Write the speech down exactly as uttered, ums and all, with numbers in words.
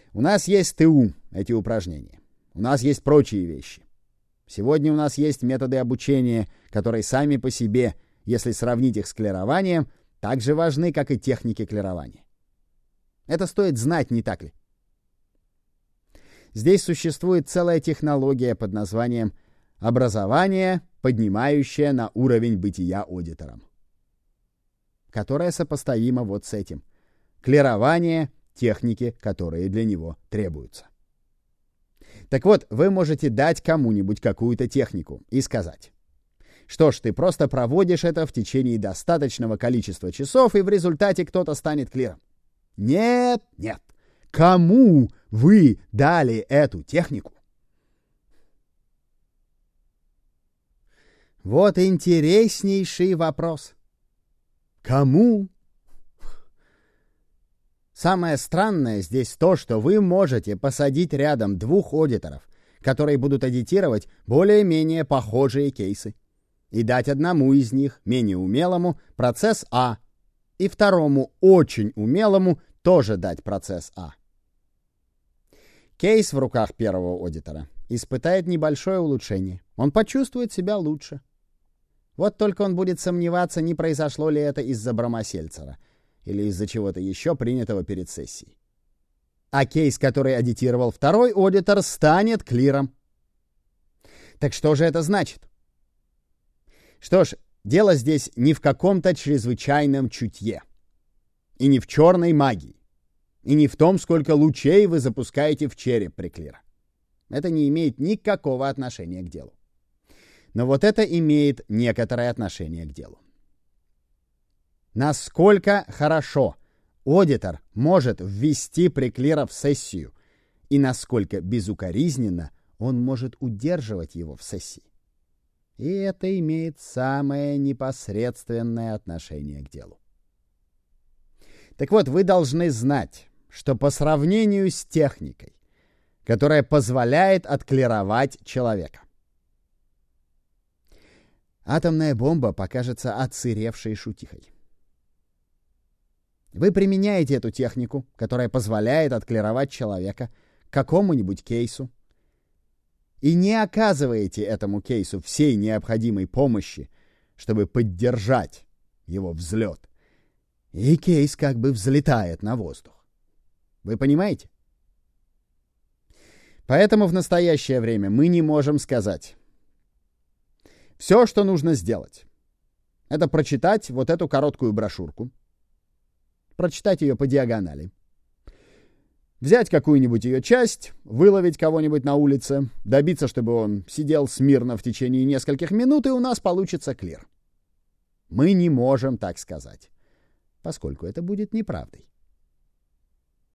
У нас есть ТУ, эти упражнения. У нас есть прочие вещи. Сегодня у нас есть методы обучения, которые сами по себе, если сравнить их с клированием, так же важны, как и техники клирования. Это стоит знать, не так ли? Здесь существует целая технология под названием «образование, поднимающее на уровень бытия аудитором», которая сопоставима вот с этим. Клирование, техники, которые для него требуются. Так вот, вы можете дать кому-нибудь какую-то технику и сказать: что ж, ты просто проводишь это в течение достаточного количества часов, и в результате кто-то станет клиром. Нет, нет. Кому вы дали эту технику? Вот интереснейший вопрос. Кому? Самое странное здесь то, что вы можете посадить рядом двух аудиторов, которые будут аудитировать более-менее похожие кейсы, и дать одному из них, менее умелому, процесс А, и второму, очень умелому, тоже дать процесс А. Кейс в руках первого аудитора испытает небольшое улучшение. Он почувствует себя лучше. Вот только он будет сомневаться, не произошло ли это из-за Бромасельцера или из-за чего-то еще принятого перед сессией. А кейс, который аудитировал второй аудитор, станет клиром. Так что же это значит? Что ж, дело здесь не в каком-то чрезвычайном чутье, и не в черной магии, и не в том, сколько лучей вы запускаете в череп при клире. Это не имеет никакого отношения к делу. Но вот это имеет некоторое отношение к делу. Насколько хорошо аудитор может ввести преклира в сессию, и насколько безукоризненно он может удерживать его в сессии. И это имеет самое непосредственное отношение к делу. Так вот, вы должны знать, что по сравнению с техникой, которая позволяет отклировать человека, атомная бомба покажется отсыревшей шутихой. Вы применяете эту технику, которая позволяет отклировать человека, к какому-нибудь кейсу, и не оказываете этому кейсу всей необходимой помощи, чтобы поддержать его взлет. И кейс как бы взлетает на воздух. Вы понимаете? Поэтому в настоящее время мы не можем сказать: все, что нужно сделать, это прочитать вот эту короткую брошюрку, прочитать ее по диагонали, взять какую-нибудь ее часть, выловить кого-нибудь на улице, добиться, чтобы он сидел смирно в течение нескольких минут, и у нас получится клир. Мы не можем так сказать, поскольку это будет неправдой.